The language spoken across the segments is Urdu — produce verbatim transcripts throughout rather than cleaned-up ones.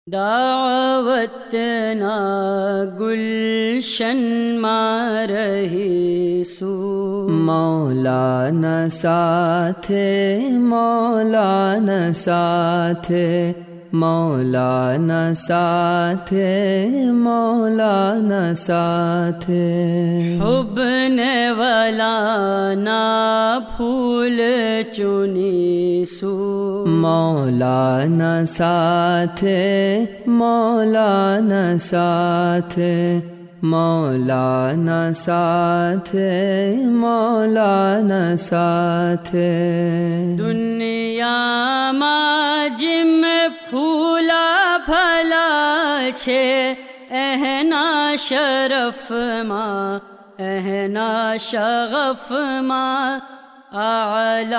دعوت نا گلشن ما رہی سو، مولانا ساتھ مولانا ساتھ مولانا ساتھ مولانا ساتھ، حب نے والا نا پھول چنی سو، مولانا ساتھ مولانا ساتھ مولانا ساتھ مولانا ساتھ، دنیا ما جم پھولا پھلا چھے اہنا شرف ما اہنا شغف ما، اعلی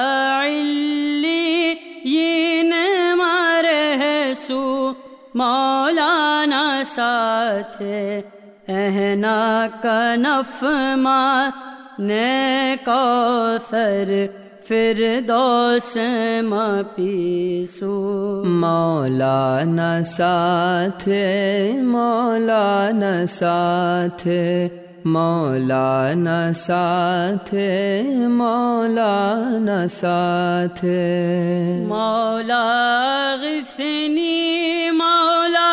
علیین ما رہسو مولانا ساتھ، اہنا کنف ما نے کوثر فردوس ما پیسو، مولانا ساتھ مولانا ساتھ مولانا ساتھ مولانا ساتھ، مولا غثنی مولا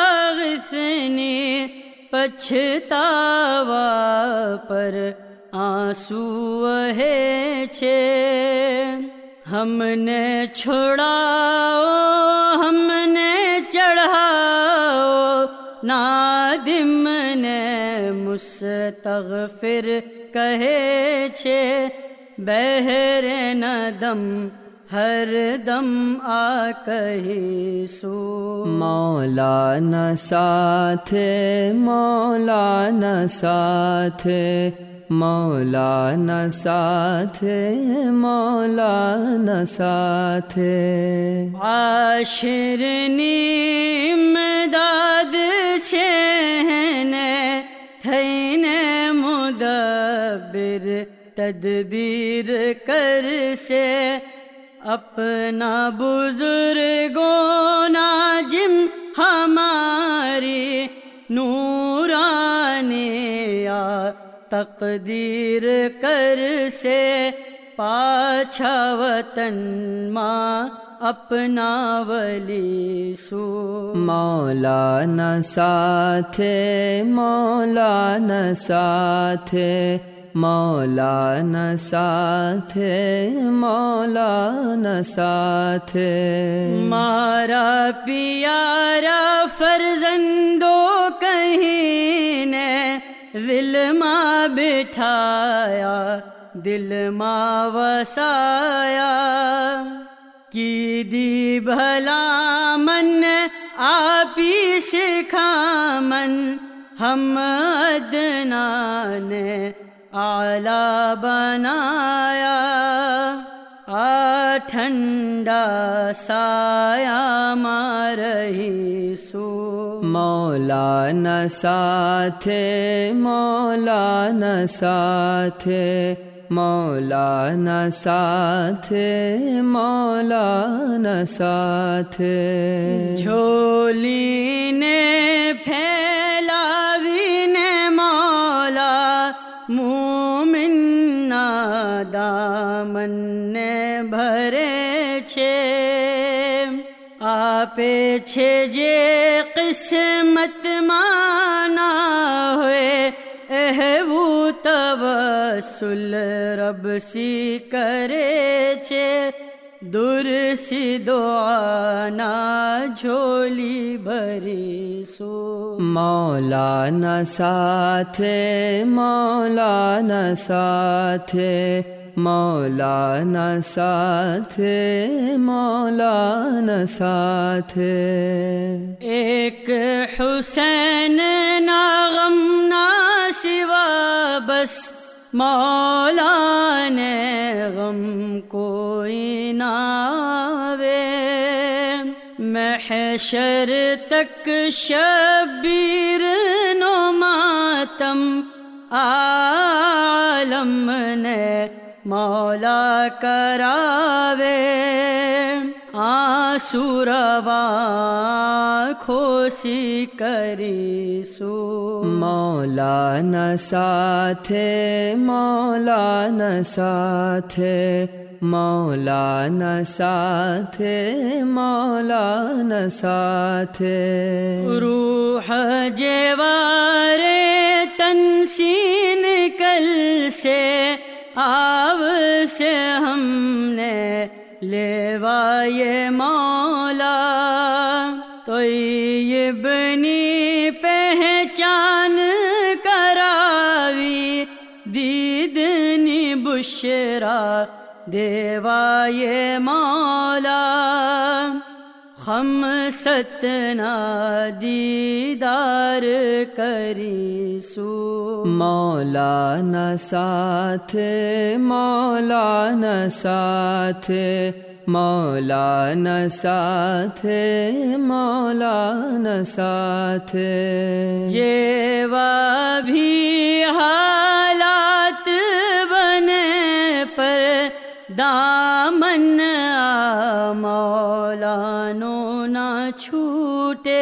غثنی پچھتاوا پر آنسو ہے چھے، ہم نے چھڑاؤ ہم نے چڑھاؤ، نادم نے مستغفر کہے چھے، بہر ندم ہر دم آ کہی سو، مولانا ساتھ مولانا ساتھ مولانا ساتھ مولانا ساتھ، عاشر امداد چھینے تھینے مدبر تدبیر کر سے، اپنا بزرگوں ناجم ہماری نورانی یا تقدیر کر سے، پاچھا وطن ماں اپنا ولی سو، مولانا ساتھ مولانا ساتھ مولانا ساتھ مولانا ساتھ، مارا پیارا فرزندوں کہیں نے دل ماں بٹھایا دل ماں وسایا، کی دی بھلا من آپ ہی سکھا من، ہم ادنا نے اعلیٰ بنایا، آ ٹھنڈا سایہ مارہی سو، مولانا ساتھ مولانا ساتھ مولانا ساتھ مولانا ساتھ، جھولی نے پھیلاوی نے مولا مومن دامن نے بھرے چھے، آپے چھے جے قسمت مانا ہوئے، اہو توسل رب سی کرے چھے، دور سی دعا نا جھولی بھری سو، مولانا ساتھ مولانا ساتھ مولانا ساتھ مولانا ساتھ، ایک حسین نا غم نا سوا بس مولا نے غم کوئی نہ آوے، محشر تک شبیر نو ماتم عالم نے مولا کراوے، آنسو روا کھوسی کریسو مولانا ساتھے مولانا ساتھے مولانا ساتھے مولانا ساتھے روح جیوارے تنسین کل سے آب سے ہم نے لیوائے مولا طیبنی پہچان کراوی دیدنی بشرا دیوائے مولا ہم ستنا دیدار کریسو مولانا ساتھے مولانا ساتھے مولانا ساتھے مولانا ساتھے جیوا بھی حالات بنے پر دامن مولانو نہ چھوٹے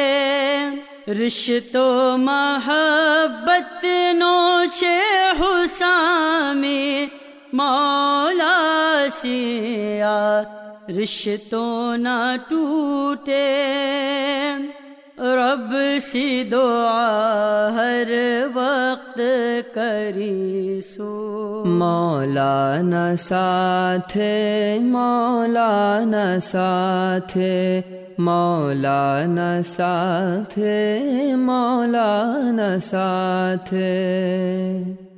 رشتو محبت نوچے حسامی مولا سیا رشتوں نہ ٹوٹے رب سی دعا ہر وقت کریسو مولانا ساتھے مولانا ساتھے مولانا ساتھے مولانا ساتھے